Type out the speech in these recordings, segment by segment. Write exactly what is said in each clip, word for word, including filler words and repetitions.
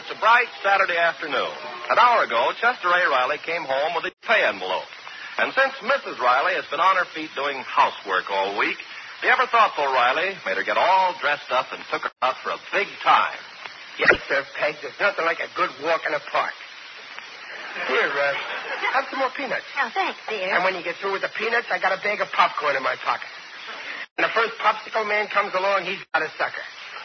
It's a bright Saturday afternoon. An hour ago, Chester A. Riley came home with a pay envelope. And since Missus Riley has been on her feet doing housework all week, the ever-thoughtful Riley made her get all dressed up and took her out for a big time. Yes, sir, Peg. There's nothing like a good walk in a park. Here, uh, have some more peanuts. Oh, thanks, dear. And when you get through with the peanuts, I got a bag of popcorn in my pocket. When the first popsicle man comes along, he's got a sucker.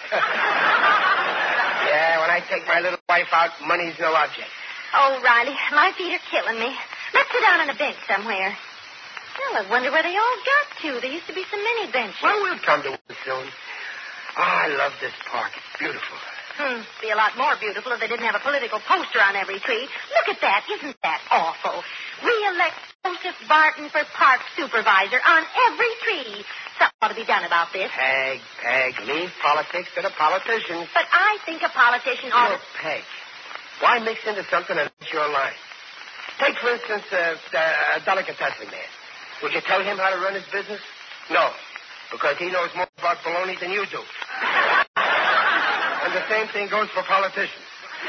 Yeah, when I take my little wife out, money's no object. Oh, Riley, my feet are killing me. Let's sit down on a bench somewhere. Well, I wonder where they all got to. There used to be so many benches. Well, we'll come to it soon. Oh, I love this park. It's beautiful. Hmm. It'd be a lot more beautiful if they didn't have a political poster on every tree. Look at that. Isn't that awful? Re-elect Joseph Barton for park supervisor on every tree. Something ought to be done about this. Peg, Peg, leave politics to the politicians. But I think a politician ought Look, to... Peg, why mix into something that's your line? Take, for instance, uh, uh, a delicatessen man. Would you tell him how to run his business? No, because he knows more about baloney than you do. And the same thing goes for politicians.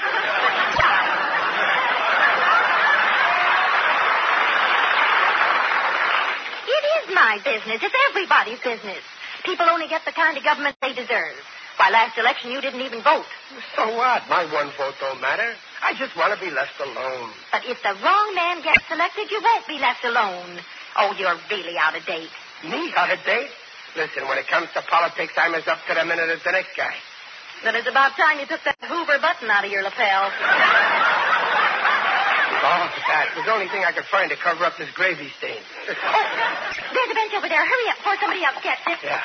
It is my business. It's everybody's business. People only get the kind of government they deserve. Why, last election you didn't even vote. So what? My one vote don't matter. I just want to be left alone. But if the wrong man gets elected, you won't be left alone. Oh, you're really out of date. Me out of date? Listen, when it comes to politics, I'm as up to the minute as the next guy. Then it's about time you took that Hoover button out of your lapel. Oh, that was the only thing I could find to cover up this gravy stain. Oh, there's a bench over there. Hurry up before somebody else gets it. Yeah.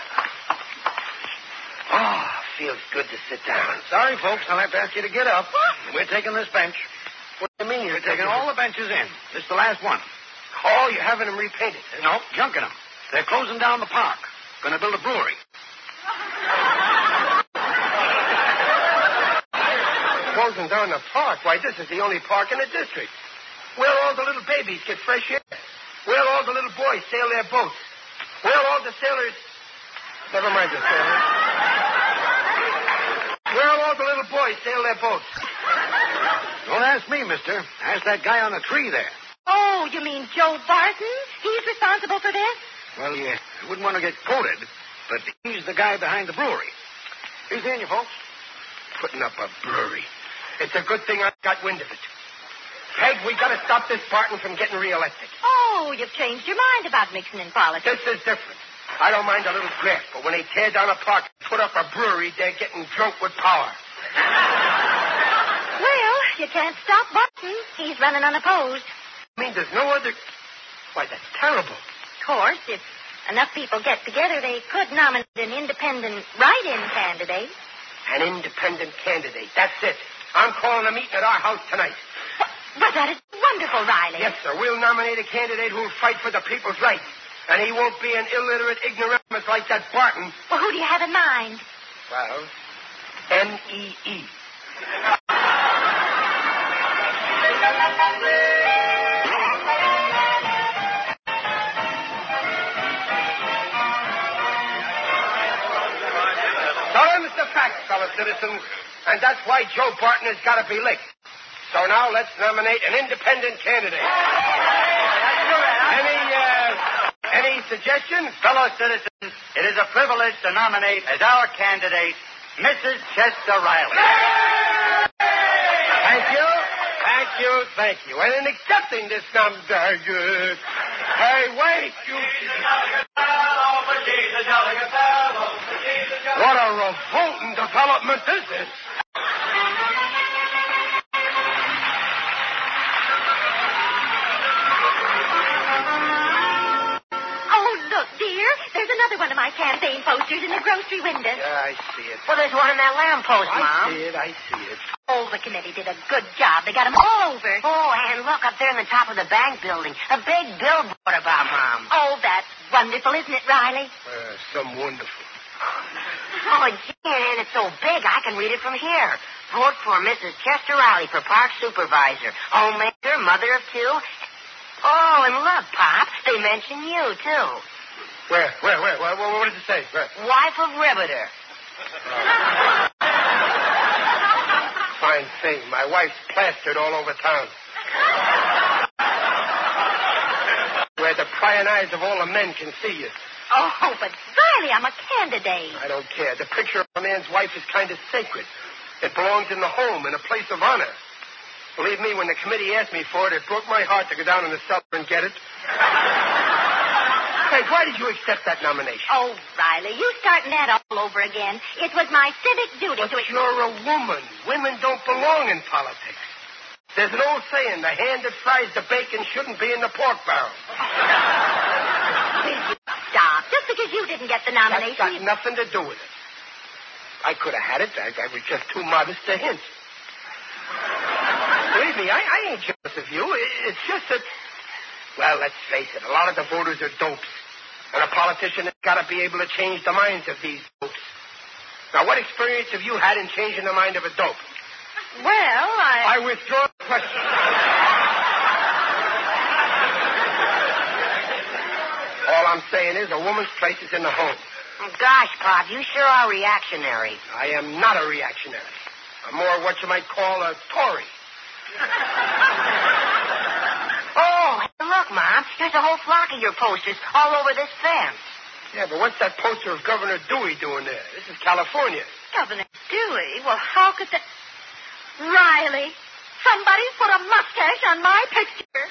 Oh, feels good to sit down. Sorry, folks. I'll have to ask you to get up. What? We're taking this bench. What do you mean you're We're taking all the benches in. This is the last one. Oh, you're having them repainted. No, junking them. They're closing down the park. Going to build a brewery. Closing down the park? Why, this is the only park in the district. Where all the little babies get fresh air. Where all the little boys sail their boats. Where all the sailors... Never mind the sailors. Where all the little boys sail their boats. Don't ask me, mister. Ask that guy on the tree there. Oh, you mean Joe Barton? He's responsible for this? Well, you wouldn't want to get quoted, but he's the guy behind the brewery. He's in you, folks. Putting up a brewery. It's a good thing I got wind of it. Peg, we got to stop this Barton from getting reelected. Oh, you've changed your mind about mixing in politics. This is different. I don't mind a little graft, but when they tear down a park and put up a brewery, they're getting drunk with power. Well, you can't stop Barton. He's running unopposed. I mean, there's no other... Why, that's terrible. Of course, if enough people get together, they could nominate an independent write-in candidate. An independent candidate. That's it. I'm calling a meeting at our house tonight. But, but that is wonderful, Riley. Yes, sir. We'll nominate a candidate who'll fight for the people's rights. And he won't be an illiterate ignoramus like that Barton. Well, who do you have in mind? Well, N E E. So them's the facts, fellow citizens. And that's why Joe Barton has got to be licked. So now let's nominate an independent candidate. Any, uh... Any suggestions? Fellow citizens, it is a privilege to nominate as our candidate Missus Chester Riley. Thank you. Thank you. Thank you. And in accepting this nomination... Uh, hey, wait, you... What a revolting development this is. Dear, there's another one of my campaign posters in the grocery window. Yeah, I see it. Well, there's one in that lamppost, I Mom. see it, I see it. Oh, the committee did a good job. They got them all over. Oh, and look up there in the top of the bank building. A big billboard about Mom. Oh, that's wonderful, isn't it, Riley? Uh, some wonderful. Oh, gee, and it's so big I can read it from here. Vote for Missus Chester Riley for park supervisor. Homemaker, mother of two. Oh, and look, Pop, they mention you, too. Where, where, where? What, what does it say? Where? Wife of Riveter. Fine fine thing. My wife's plastered all over town. Where the prying eyes of all the men can see you. Oh, but Riley, I'm a candidate. I don't care. The picture of a man's wife is kind of sacred. It belongs in the home, in a place of honor. Believe me, when the committee asked me for it, it broke my heart to go down in the cellar and get it. Hey, why did you accept that nomination? Oh, Riley, you starting that all over again. It was my civic duty But to... you're a woman. Women don't belong in politics. There's an old saying, the hand that fries the bacon shouldn't be in the pork barrel. Will you stop? Just because you didn't get the nomination... That's got nothing to do with it. I could have had it. I, I was just too modest to hint. Believe me, I, I ain't jealous of you. It's just that... Well, let's face it, a lot of the voters are dopes. And a politician has got to be able to change the minds of these dopes. Now, what experience have you had in changing the mind of a dope? Well, I... I withdraw the question. All I'm saying is a woman's place is in the home. Oh, gosh, Pop, you sure are reactionary. I am not a reactionary. I'm more what you might call a Tory. Oh, look, Mom. There's a whole flock of your posters all over this fence. Yeah, but what's that poster of Governor Dewey doing there? This is California. Governor Dewey? Well, how could that... Riley, somebody put a mustache on my picture.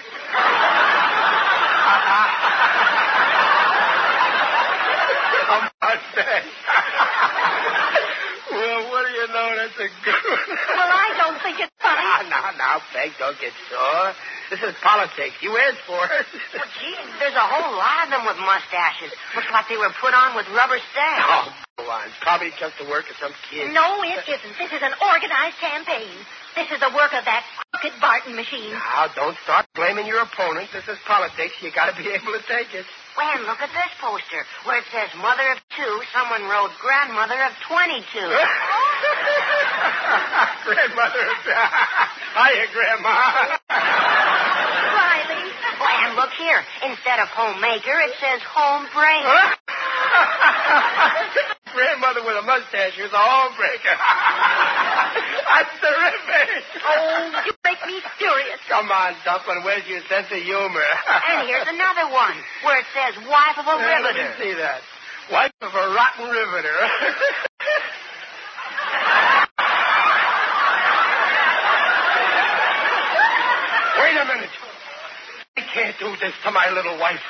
A mustache. Well, what do you know? That's a good one. Well, I don't think it's funny. Ah, now, now, Peg, don't get sore. This is politics. You asked for it. Well, gee, there's a whole lot of them with mustaches. Looks like they were put on with rubber stamps. Oh, go on. It's probably just the work of some kid. No, it isn't. This is an organized campaign. This is the work of that crooked Barton machine. Now, don't start blaming your opponent. This is politics. You got to be able to take it. Well, look at this poster. Where it says mother of two, someone wrote grandmother of twenty-two. Grandmother of... Hiya, Grandma. Riley. Oh, and look here. Instead of homemaker, it says home break. Grandmother with a mustache who's a homebreaker. That's terrific. Oh, you make me furious. Come on, Dumpling. Where's your sense of humor? And here's another one where it says wife of a Now, let me riveter. see that. Wife of a rotten riveter. Wait a minute. I can't do this to my little wife.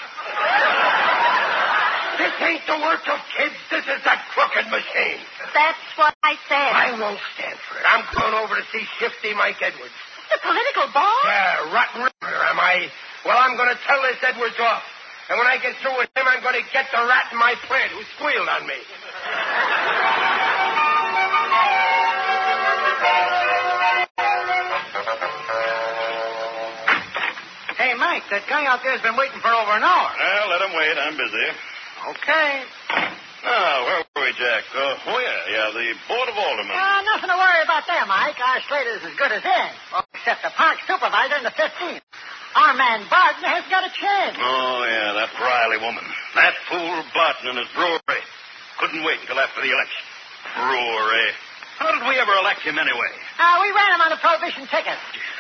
This ain't the work of kids. This is that crooked machine. That's what I said. I won't stand for it. I'm going over to see Shifty Mike Edwards. The political boss? Yeah, rotten riveter, am I? Well, I'm going to tell this Edwards off. And when I get through with him, I'm going to get the rat in my plant who squealed on me. Hey, Mike, that guy out there's been waiting for over an hour. Well, let him wait. I'm busy. Okay. Now, where were we, Jack? Uh, oh, yeah, yeah, the Board of Aldermen. Uh, nothing to worry about there, Mike. Our slate is as good as in. Well, except the park supervisor in the fifteenth. Our man Barton has got a chance. Oh, yeah, that Riley woman. That fool Barton and his brewery. Couldn't wait until after the election. Brewery. How did we ever elect him anyway? Uh, we ran him on a prohibition ticket.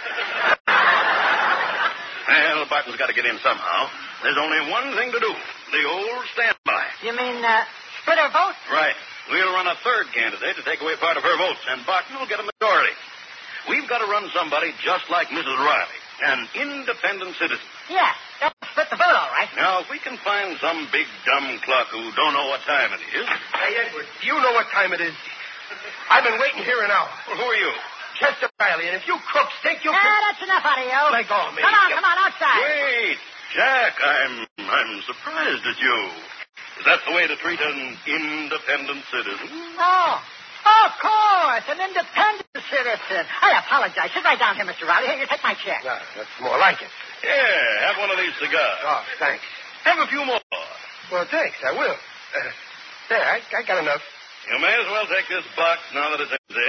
Well, Barton's got to get in somehow. There's only one thing to do. The old standby. You mean, uh, split our vote? Right. We'll run a third candidate to take away part of her votes, and Barton will get a majority. We've got to run somebody just like Missus Riley, an independent citizen. Yeah, that'll split the vote all right. Now, if we can find some big dumb cluck who don't know what time it is. Hey, Edwards, do you know what time it is? I've been waiting here an hour. Well, who are you? Chester Riley, and if you crooks think you Ah, can... that's enough out of you. Let go of me. Come on, come on, outside. Wait, Jack, I'm I'm surprised at you. Is that the way to treat an independent citizen? Oh, of course, an independent citizen. I apologize. Sit right down here, Mister Riley. Here, you take my chair. No, that's more like it. Yeah, have one of these cigars. Oh, thanks. Have a few more. Well, thanks, I will. Uh, there, I, I got enough. You may as well take this box now that it's empty.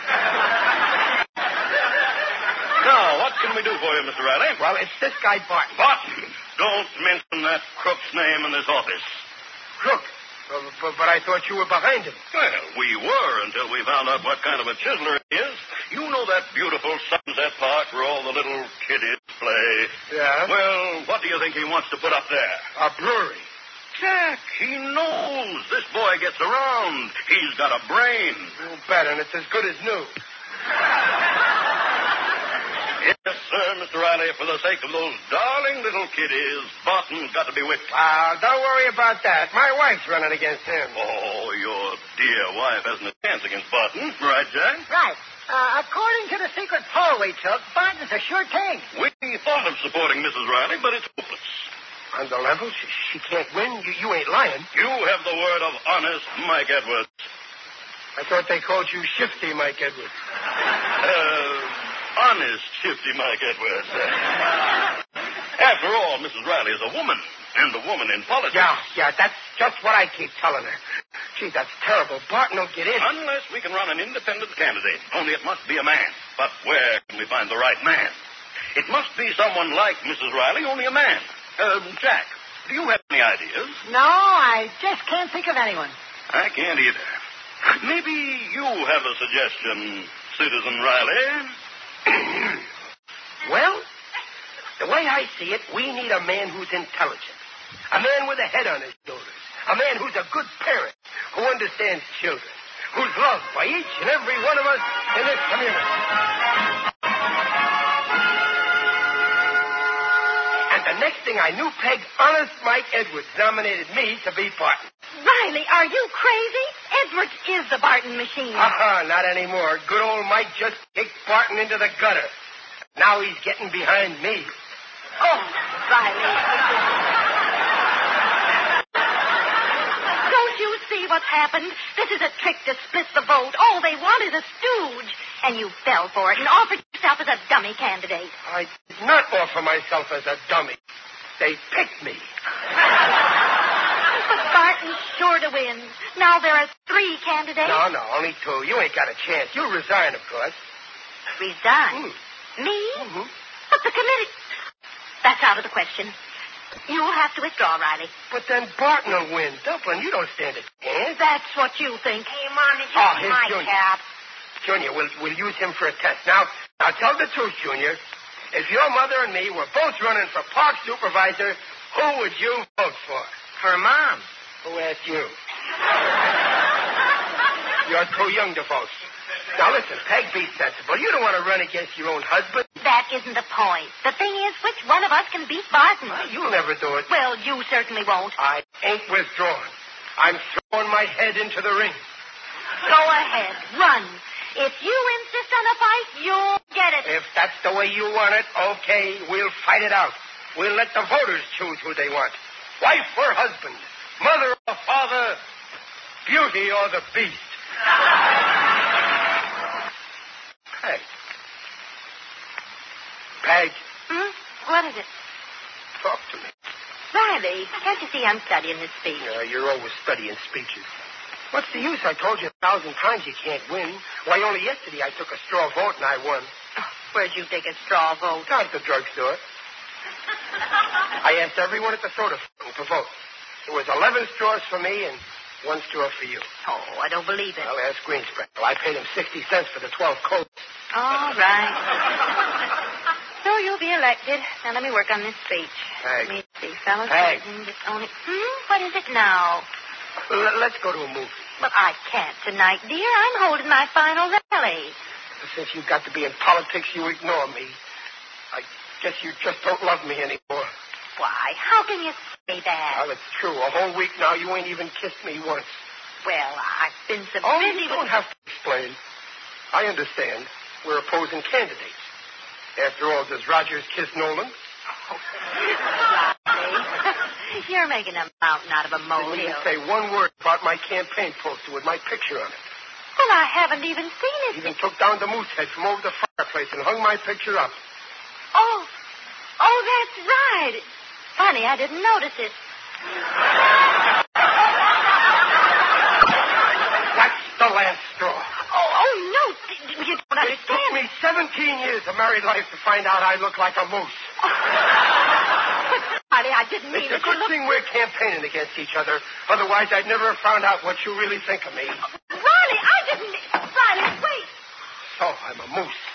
Now, what can we do for you, Mister Riley? Well, it's this guy Barton. Barton, don't mention that crook's name in this office. Crook. But, but, but I thought you were behind him. Well, we were until we found out what kind of a chiseler he is. You know that beautiful Sunset Park where all the little kiddies play? Yeah? Well, what do you think he wants to put up there? A brewery. Jack, he knows. This boy gets around. He's got a brain. You bet, and it's as good as new. Yes, sir, Mister Riley. For the sake of those darling little kiddies, Barton's got to be whipped. Well, don't worry about that. My wife's running against him. Oh, your dear wife hasn't a chance against Barton. Right, Jack? Right. Uh, according to the secret poll we took, Barton's a sure thing. We thought of supporting Missus Riley, but it's hopeless. On the level, she, she can't win. You, you ain't lying. You have the word of honest Mike Edwards. I thought they called you Shifty Mike Edwards. Uh, honest Shifty Mike Edwards. After all, Missus Riley is a woman, and a woman in politics. Yeah, yeah, that's just what I keep telling her. Gee, that's terrible. Barton will get in. Unless we can run an independent candidate. Only it must be a man. But where can we find the right man? It must be someone like Missus Riley, only a man. Uh, Jack, do you have any ideas? No, I just can't think of anyone. I can't either. Maybe you have a suggestion, Citizen Riley. Well, the way I see it, we need a man who's intelligent. A man with a head on his shoulders. A man who's a good parent, who understands children, who's loved by each and every one of us in this community. And the next thing I knew, Peg, honest Mike Edwards nominated me to be Barton. Riley, are you crazy? Edwards is the Barton machine. Uh-huh, not anymore. Good old Mike just kicked Barton into the gutter. Now he's getting behind me. Oh, Riley. Don't you see what's happened? This is a trick to split the vote. All they want is a stooge. And you fell for it and offered yourself as a dummy candidate. I did not offer myself as a dummy. They picked me. But Barton's sure to win. Now there are three candidates. No, no, only two. You ain't got a chance. You'll resign, of course. Resign? Mm. Me? Mm-hmm. But the committee... That's out of the question. You'll have to withdraw, Riley. But then Barton will win. Dublin, you don't stand a chance. That's what you think. Hey, Mom, did you Oh, see here's my Junior. cap? Junior, we'll, we'll use him for a test. Now, now tell the truth, Junior. If your mother and me were both running for park supervisor, who would you vote for? For Mom. Who asked you? You're too young to vote. Now, listen, Peg, be sensible. You don't want to run against your own husband. That isn't the point. The thing is, which one of us can beat Barton? You'll never do it. Well, you certainly won't. I ain't withdrawn. I'm throwing my head into the ring. Go ahead. Run. If you insist on a fight, you'll get it. If that's the way you want it, okay, we'll fight it out. We'll let the voters choose who they want. Wife or husband, mother or father, beauty or the beast. Peg. Peg, Hmm? What is it? talk to me. Riley, can't you see I'm studying this speech? Yeah, you're always studying speeches. What's the use? I told you a thousand times you can't win. Why, only yesterday I took a straw vote and I won. Oh, where'd you take a straw vote? Down at the drugstore. I asked everyone at the soda fountain to vote. There was eleven straws for me and one straw for you. Oh, I don't believe it. Well, ask Greenspreckle. I paid him sixty cents for the twelve coats. All right. So you'll be elected. Now let me work on this speech. Peg. Let me see, fellows. Peg. It's only... Hmm? What is it now? L- let's go to a movie. Well, I can't tonight, dear. I'm holding my final rally. Since you've got to be in politics, you ignore me. I guess you just don't love me anymore. Why? How can you say that? Well, it's true. A whole week now, you ain't even kissed me once. Well, I've been so Oh, busy you don't with... have to explain. I understand. We're opposing candidates. After all, does Rogers kiss Nolan? You're making a mountain out of a Didn't molehill. even say one word about my campaign poster with my picture on it. Well, I haven't even seen it. Even took down the moose head from over the fireplace and hung my picture up. Oh, oh, that's right. Funny, I didn't notice it. That's the last straw. Oh, oh, no. You don't It took understand. me seventeen years of married life to find out I look like a moose. Riley, I didn't mean It's a it. You good look... thing we're campaigning against each other. Otherwise, I'd never have found out what you really think of me. Riley, I didn't... Riley, wait. So, I'm a moose.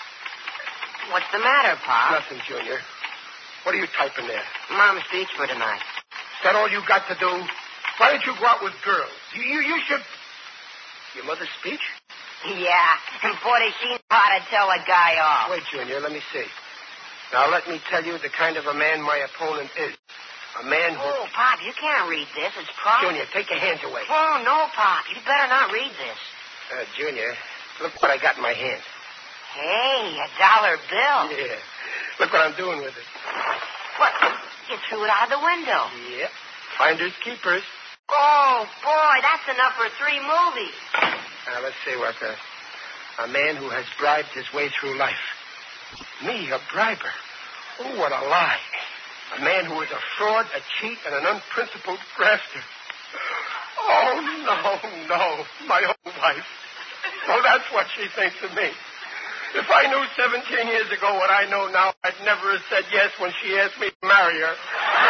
What's the matter, Pop? Nothing, Junior. What are you typing there? Mom's speech for tonight. Is that all you got to do? Why don't you go out with girls? You, you, you should... Your mother's speech? Yeah, and boy, does she know how to tell a guy off. Wait, Junior, let me see. Now, let me tell you the kind of a man my opponent is. A man who... Oh, Pop, you can't read this. It's private. Junior, take your hands away. Oh, no, Pop. You better not read this. Uh, Junior, look what I got in my hand. Hey, a dollar bill. Yeah. Look what I'm doing with it. What? You threw it out of the window. Yep. Finders keepers. Oh, boy, that's enough for three movies. Now, let's see what the... A man who has bribed his way through life. Me, a briber. Oh, what a lie. A man who is a fraud, a cheat, and an unprincipled grafter. Oh, no, no. My own wife. Oh, that's what she thinks of me. If I knew seventeen years ago what I know now, I'd never have said yes when she asked me to marry her.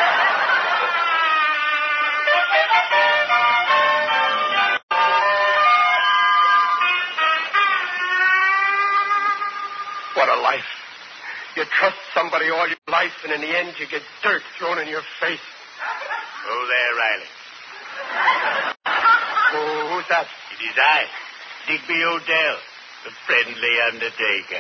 What a life. You trust somebody all your life, and in the end, you get dirt thrown in your face. Oh, there, Riley. Oh, who's that? It is I, Digby O'Dell, the friendly undertaker.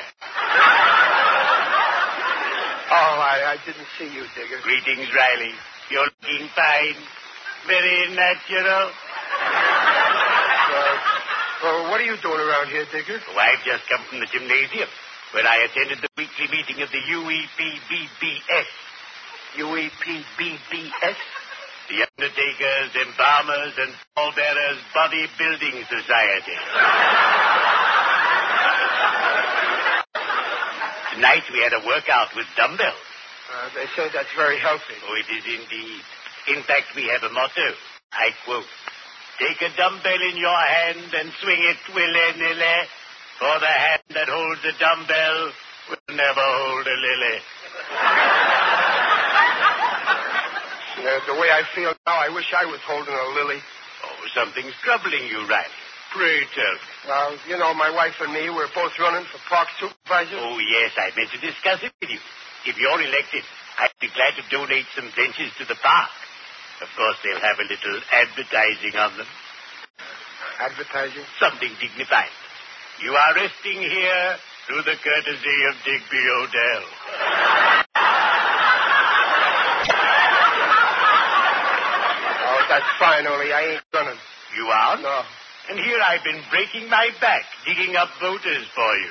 Oh, I, I didn't see you, Digger. Greetings, Riley. You're looking fine. Very natural. Uh, well, what are you doing around here, Digger? Oh, I've just come from the gymnasium, where I attended the weekly meeting of the U E P B B S. U E P B B S? The Undertakers, Embalmers, and Pallbearers Bodybuilding Society. Tonight we had a workout with dumbbells. Uh, they say that's very healthy. Oh, it is indeed. In fact, we have a motto. I quote, "Take a dumbbell in your hand and swing it willy-nilly, for the hand that holds a dumbbell will never hold a lily." Uh, the way I feel now, I wish I was holding a lily. Oh, something's troubling you, Riley. Pray tell me. Well, you know, my wife and me, we're both running for park supervisor. Oh, yes, I meant to discuss it with you. If you're elected, I'd be glad to donate some benches to the park. Of course, they'll have a little advertising on them. Advertising? Something dignified. You are resting here through the courtesy of Digby O'Dell. Oh, that's fine, only I ain't running. You are? No. And here I've been breaking my back, digging up voters for you.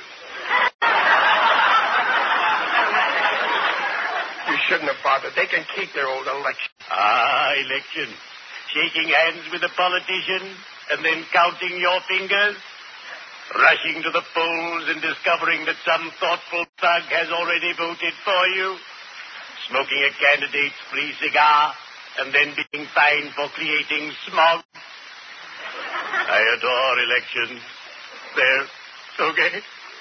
You shouldn't have bothered. They can keep their old election. Ah, election. Shaking hands with a politician and then counting your fingers. Rushing to the polls and discovering that some thoughtful thug has already voted for you. Smoking a candidate's free cigar and then being fined for creating smog. I adore elections. They're so gay.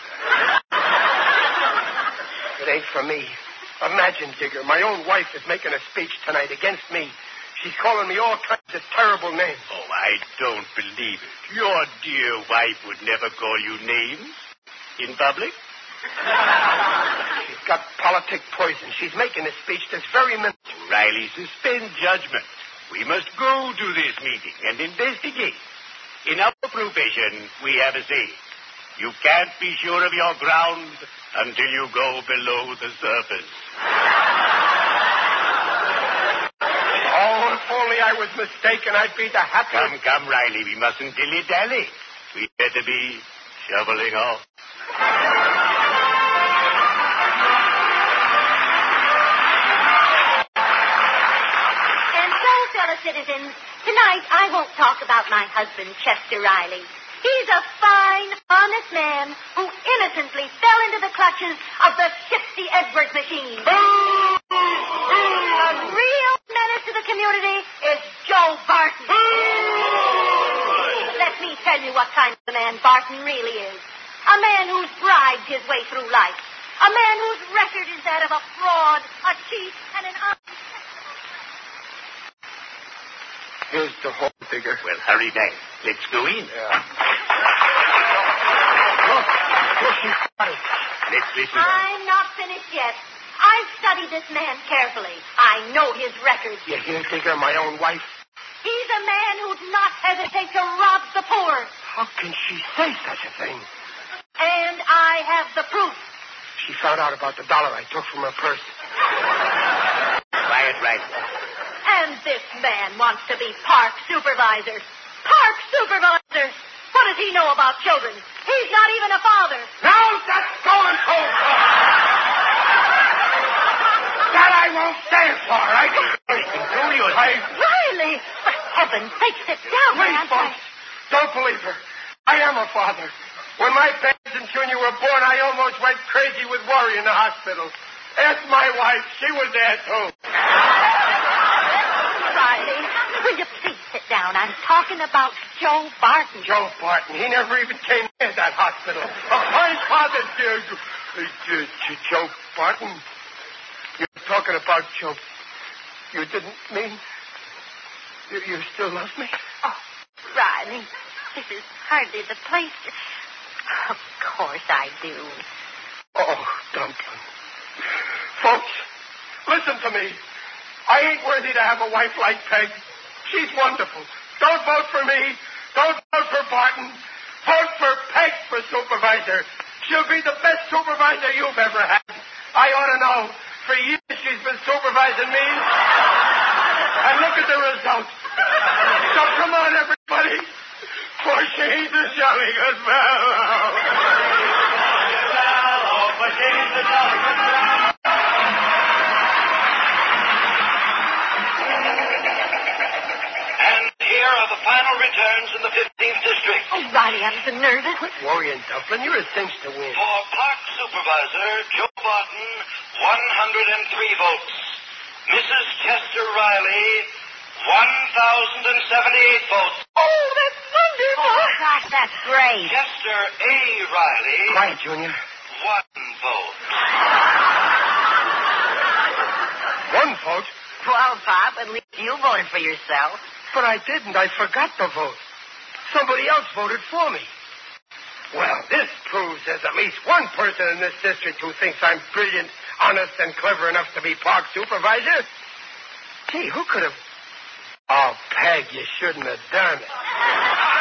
It ain't for me. Imagine, Digger, my own wife is making a speech tonight against me. She's calling me all kinds of terrible names. Oh, I don't believe it. Your dear wife would never call you names in public. She's got politic poison. She's making a speech this very minute. Riley, suspend judgment. We must go to this meeting and investigate. In our profession, we have a saying. You can't be sure of your ground until you go below the surface. Oh, if only I was mistaken, I'd be the happiest. Come, come, Riley. We mustn't dilly-dally. We'd better be shoveling off. And so, fellow citizens, tonight I won't talk about my husband, Chester Riley. He's a fine, honest man who innocently fell into the clutches of the shifty Edwards machine. A real menace to the community is Joe Barton. Let me tell you what kind of a man Barton really is. A man who's bribed his way through life. A man whose record is that of a fraud, a cheat, and an honest... Here's the hole, Digger. Well, hurry back. Let's go in. Yeah. Look, look, she's got it. Let's Missus I'm not finished yet. I've studied this man carefully. I know his record. You hear, Digger, my own wife? He's a man who'd not hesitate to rob the poor. How can she say such a thing? And I have the proof. She found out about the dollar I took from her purse. Quiet, right. And this man wants to be park supervisor. Park supervisor! What does he know about children? He's not even a father. Now that's going too far. That I won't stand for. I can do you. I... Riley! For heaven's sake, sit down, Please, man. folks, don't believe her. I am a father. When my parents and Junior were born, I almost went crazy with worry in the hospital. Ask my wife. She was there, too. Riley, will you please sit down? I'm talking about Joe Barton. Joe Barton. He never even came near that hospital. A fine father, dear. Uh, uh, Joe Barton? You're talking about Joe. You didn't mean... You, you still love me? Oh, Riley, this is hardly the place to... Of course I do. Oh, Dumpling. Folks, listen to me. I ain't worthy to have a wife like Peg. She's wonderful. Don't vote for me. Don't vote for Barton. Vote for Peg for supervisor. She'll be the best supervisor you've ever had. I ought to know. For years she's been supervising me. And look at the results. So come on, everybody. For she's a jolly good fellow. For she's a jolly good fellow. And here are the final returns in the fifteenth District. Oh, Riley, I'm so nervous. Quit worrying, Dumpling. You're a cinch to win. For Park Supervisor Joe Barton, one hundred three votes. Missus Chester Riley, one thousand seventy-eight votes. Oh, that's wonderful. Oh, gosh, that's great. Chester A. Riley, Quiet, Junior. one vote. One vote? Well, Pop, at least you voted for yourself. But I didn't. I forgot to vote. Somebody else voted for me. Well, this proves there's at least one person in this district who thinks I'm brilliant, honest, and clever enough to be park supervisor. Gee, who could have... Oh, Peg, you shouldn't have done it.